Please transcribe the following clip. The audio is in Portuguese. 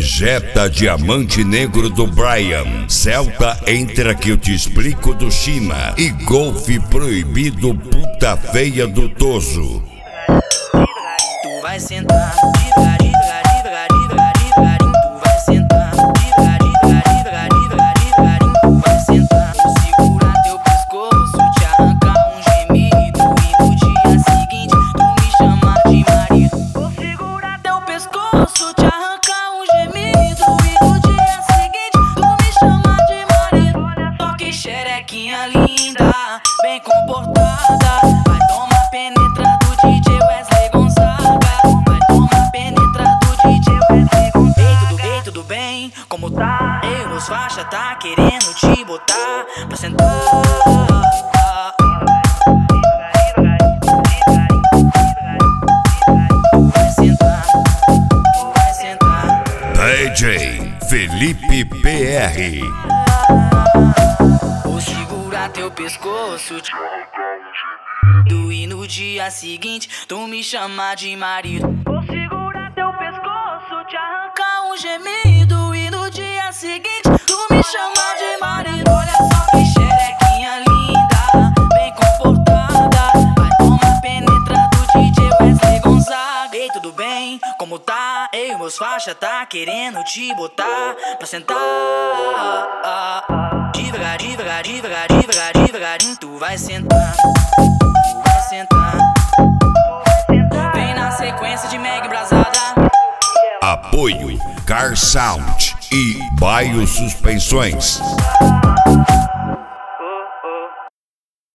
Jetta Diamante Negro do Brian, Celta Entra que eu te explico do China e Golfe Proibido Puta Feia do Toso. Tu vai sentar, devagarinho, devagarinho, tu vai sentar, devagarinho, devagarinho, tu vai sentar. Vou segurar teu pescoço, te arrancar um gemido e no dia seguinte tu me chamar de marido. Vou segurar teu pescoço, te arrancar um gemido e no dia seguinte tu me chamar de marido. Toque xerequinha linda, bem comportada, vai tomar penetra do DJ Wesley Gonzaga. Vai tomar penetra do DJ Wesley Gonzaga. Ei, tudo bem? Como tá? Eu, meus faixa, tá querendo te botar pra sentar. Vai sentar, vai sentar. DJ Felipe PR. Vou segurar teu pescoço, te arrancar um gemido e no dia seguinte tu me chamar de marido. Vou segurar teu pescoço, te arrancar um gemido e no dia seguinte tu me chamar de marido. Olha só que xerequinha linda, bem comportada, vai tomar penetra do DJ Wesley Gonzaga. Ei, tudo bem? Como tá? Eu, meus faixa, tá querendo te botar pra sentar. Devagarinho, tu vai sentar, tu vai sentar. Vem na sequência de Meg Brasada. Apoio Car Sound e Baio Suspensões.